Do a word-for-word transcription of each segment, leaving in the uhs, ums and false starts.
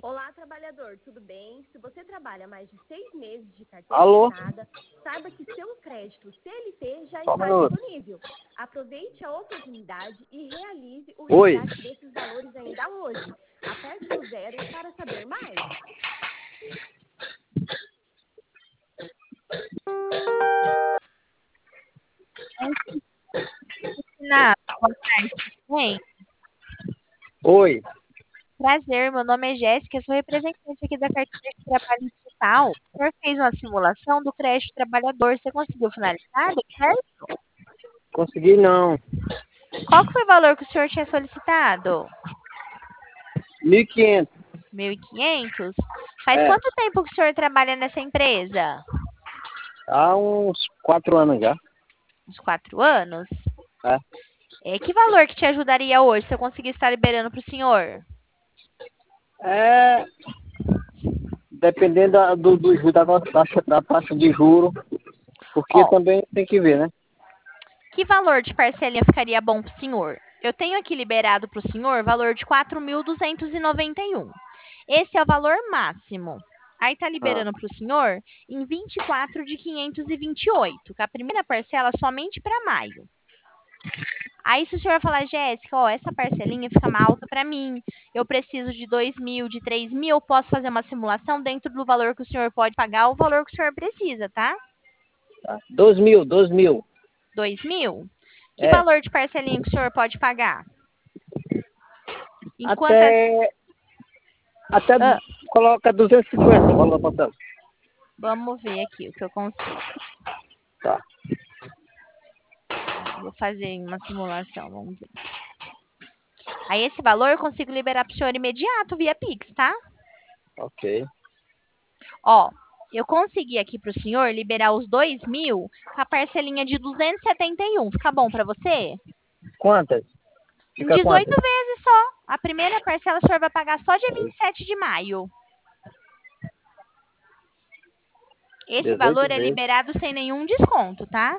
Olá, trabalhador, tudo bem? Se você trabalha mais de seis meses de carteira Alô? assinada, saiba que seu crédito C L T já Só um está minuto. disponível. Aproveite a oportunidade e realize o Oi. resgate desses valores ainda hoje. Aperte o zero para saber mais. Renato, boa tarde, tudo bem? Oi. Prazer, meu nome é Jéssica, sou representante aqui da carteira de trabalho digital. O senhor fez uma simulação do crédito trabalhador, você conseguiu finalizar, deu certo? Consegui não. Qual que foi o valor que o senhor tinha solicitado? mil e quinhentos. mil e quinhentos? Faz É. quanto tempo que o senhor trabalha nessa empresa? Há uns quatro anos já. Uns quatro anos? É. É, que valor que te ajudaria hoje se eu conseguir estar liberando para o senhor? É. Dependendo da, do, do ju- da, taxa, da taxa de juro. Porque Ó, também tem que ver, né? que valor de parcelinha ficaria bom para o senhor? Eu tenho aqui liberado para o senhor valor de quatro mil duzentos e noventa e um. Esse é o valor máximo. Aí está Ah, liberando para o senhor em vinte e quatro de quinhentos e vinte e oito, com a primeira parcela somente para maio. Aí se o senhor falar, Jéssica, ó, essa parcelinha fica mais alta para mim, eu preciso de dois mil, de três mil, eu posso fazer uma simulação dentro do valor que o senhor pode pagar, o valor que o senhor precisa, tá? tá. Dois mil, dois mil. Dois mil? Que É. valor de parcelinha que o senhor pode pagar? Enquanto a... Até. Até Ah, coloca duzentos e cinquenta o valor da parcela. vamos ver aqui o que eu consigo. Tá. Vou fazer uma simulação, vamos ver. Aí esse valor eu consigo liberar para o senhor imediato via Pix, tá? Ok. Ó, eu consegui aqui para o senhor liberar os dois mil com a parcelinha de duzentos e setenta e um. Fica bom para você? Quantas? Em Fica dezoito quantas? vezes só. A primeira parcela o senhor vai pagar só dia vinte e sete de maio. Esse dezoito valor é vezes. liberado sem nenhum desconto, tá?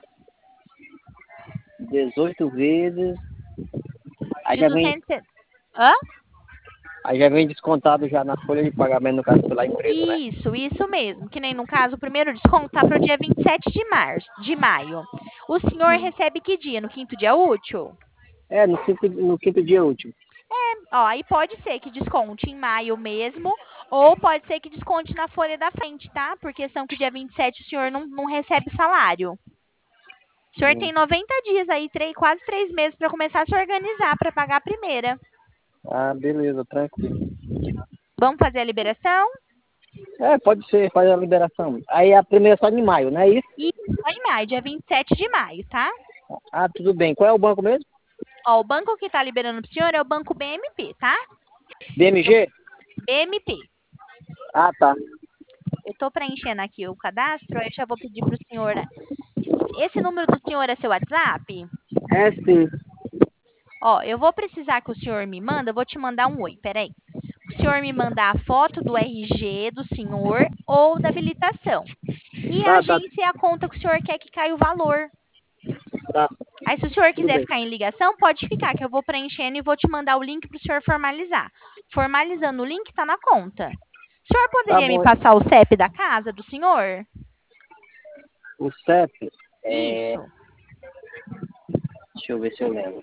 dezoito vezes. Aí De já vem. duzentos... Hã? Aí já vem descontado já na folha de pagamento, no caso, pela empresa, né? Isso, isso mesmo. Que nem no caso, o primeiro desconto tá para o dia vinte e sete de março, de maio. O senhor recebe que dia? No quinto dia útil? É, no quinto, no quinto dia útil. Ó, aí pode ser que desconte em maio mesmo, ou pode ser que desconte na folha da frente, tá? Por questão que dia vinte e sete o senhor não, não recebe salário. O senhor Hum. tem noventa dias aí, três, quase três meses para começar a se organizar para pagar a primeira. Ah, beleza, tranquilo. Vamos fazer a liberação? É, pode ser, faz a liberação. Aí a primeira é só de maio, não é isso? E só em maio, dia vinte e sete de maio, tá? Ah, tudo bem. Qual é o banco mesmo? Ó, o banco que tá liberando pro senhor é o banco B M P, tá? B M G? B M P. Ah, tá. Eu tô preenchendo aqui o cadastro, aí eu já vou pedir pro senhor. Esse número do senhor é seu WhatsApp? É sim. Ó, eu vou precisar que o senhor me manda, eu vou te mandar um oi, peraí. O senhor me mandar a foto do R G do senhor ou da habilitação. E a Tá, tá, agência e a conta que o senhor quer que caia o valor. tá. Aí, se o senhor Tudo quiser bem. ficar em ligação, pode ficar, que eu vou preenchendo e vou te mandar o link para o senhor formalizar. Formalizando o link, tá na conta. O senhor Tá poderia me bom. passar o C E P da casa do senhor? O C E P é. Isso. Deixa eu ver se eu lembro.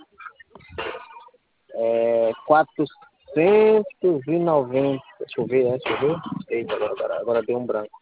É quatrocentos e noventa. Deixa eu ver, né? Deixa eu ver. Eita, agora, agora, agora deu um branco.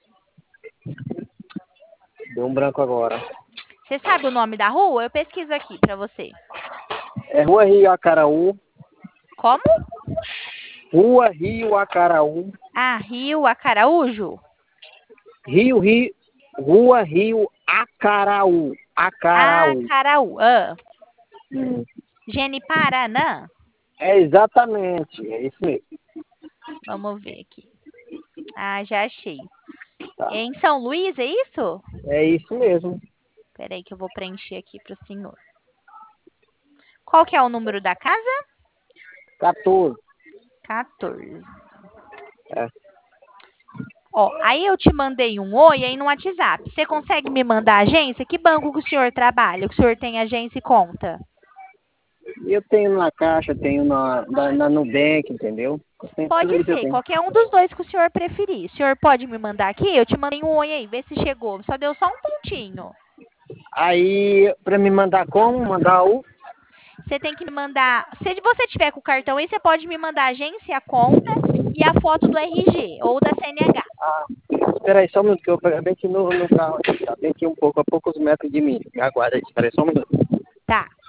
Deu um branco agora. Você sabe o nome da rua? Eu pesquiso aqui para você. É Rua Rio Acaraú. Como? Rua Rio Acaraú. Ah, Rio Acaraújo? Rio, Rio. Rua Rio Acaraú. Acaraú. Acaraú. Ah. Hum. Geniparanã? É exatamente, é isso mesmo. Vamos ver aqui. Ah, já achei. Tá. É em São Luís, é isso? É isso mesmo. Peraí que eu vou preencher aqui para o senhor. Qual que é o número da casa? quatorze. quatorze. É. Ó, aí eu te mandei um oi aí no WhatsApp. Você consegue me mandar a agência? Que banco que o senhor trabalha? Que o senhor tem agência e conta? Eu tenho na Caixa, tenho na, na, na Nubank, entendeu? Tem Pode tudo isso eu ser, tenho. qualquer um dos dois que o senhor preferir. O senhor pode me mandar aqui? Eu te mandei um oi aí, vê se chegou. Só deu só um pontinho. Aí, pra me mandar como? Mandar o... Você tem que me mandar. Se você tiver com o cartão aí, você pode me mandar a agência, a conta e a foto do R G ou da C N H. Ah, espera aí só um minuto, que eu vou pegar bem aqui no, no carro. Aqui, tá bem aqui um pouco, a poucos metros de mim. Me aguarda aí, espera aí só um minuto. Tá.